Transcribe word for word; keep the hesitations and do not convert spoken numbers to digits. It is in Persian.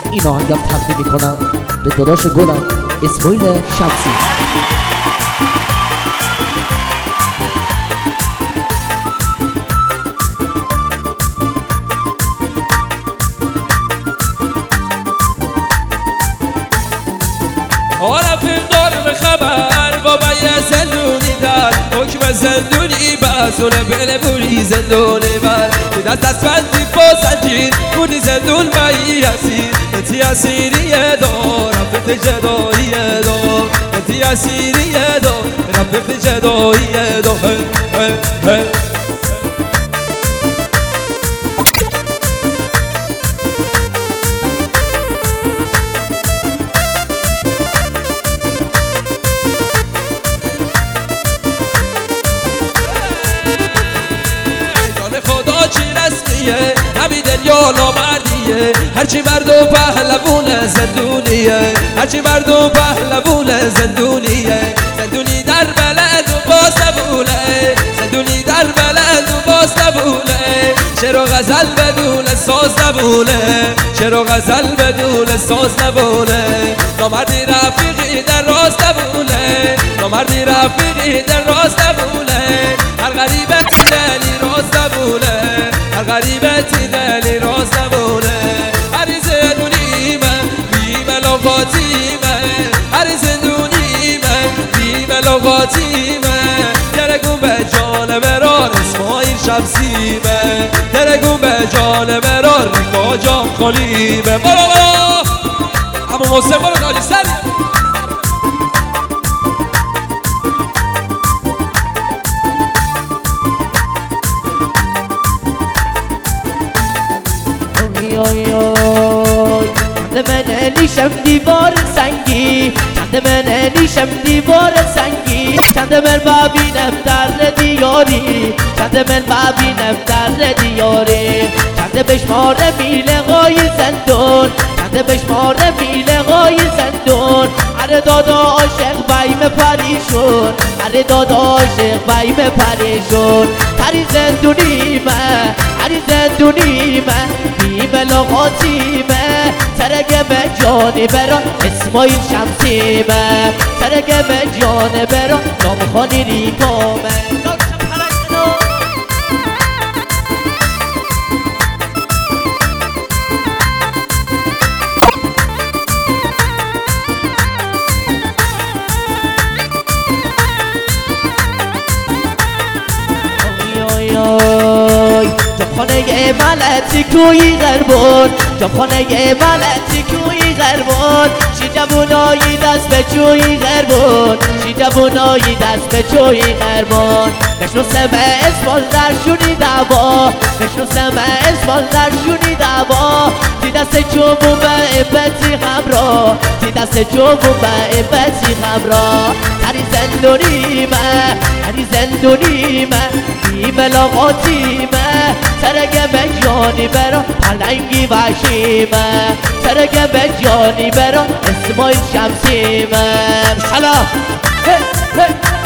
این آهنگم تقدیم میکنم به داداش گلم اسماعیل شمسی. رفیق دار به خبر بابا یه زندونی در حکم زندونی بسونه بله بوری زندونی بر که دست از فندی با زنجیر بودی زندون بایی اسیر انتی اسیریه دار رفیق جداییه دار انتی اسیریه دار رفیق جداییه دار نبی دنیا نامردیه هرچی مرد و پهلوون زندونیه هرچی مرد و پهلوون زندونیه زندونی در بلد و باز نبوله زندونی در بلد و باز نبوله شعر و غزل بدون ساز نبوله شعر و غزل بدون ساز نبوله نامردی رفیقی در راست نبوله نامردی رفیقی در راست نبوله هر غریبت دلی راست نبوله هر غریبت دلی راست نبوله هر زندونی من بی ملاقاتی من هر زندونی من بی ملاقاتی من درگون به جان برار اسماعیل شمسی من درگون به جان برار با جان خالی من برا برا اما محسن برا خالی سر چند من نیشم دیوار سنگی چند من نیشم دیوار سنگی چند من ببینم در دیاری چند من ببینم در دیاری چند بشمار میله‌های زندون چند بشمار میله‌های زندون اره دادا عاشق بیم پریشون اره دادا عاشق بیم پریشون هری زندونی من هری زندونی من بی ملاقاتی من ترگه به جانی برا اسماعیل شمسی من ترگه به جان برا نام خانی ریکا من خانه ملتی کوی غربون جا خانه ملتی کوی غربون شی جوونایی دست به چوی غربون شی جوونایی دست به چوی غربون نشناسم اسمال در شونی دعوا نشناسم اسمال در شونی دعوا تی دست چوبون به ابتی همراه تی دست چوبون به ابتی همراه هری زندونی من هری زندونی من بی ملاقاتی من ترگه به جانی برا پلنگی وحشی من ترگه به جانی برا اسماعیل شمسی من شلا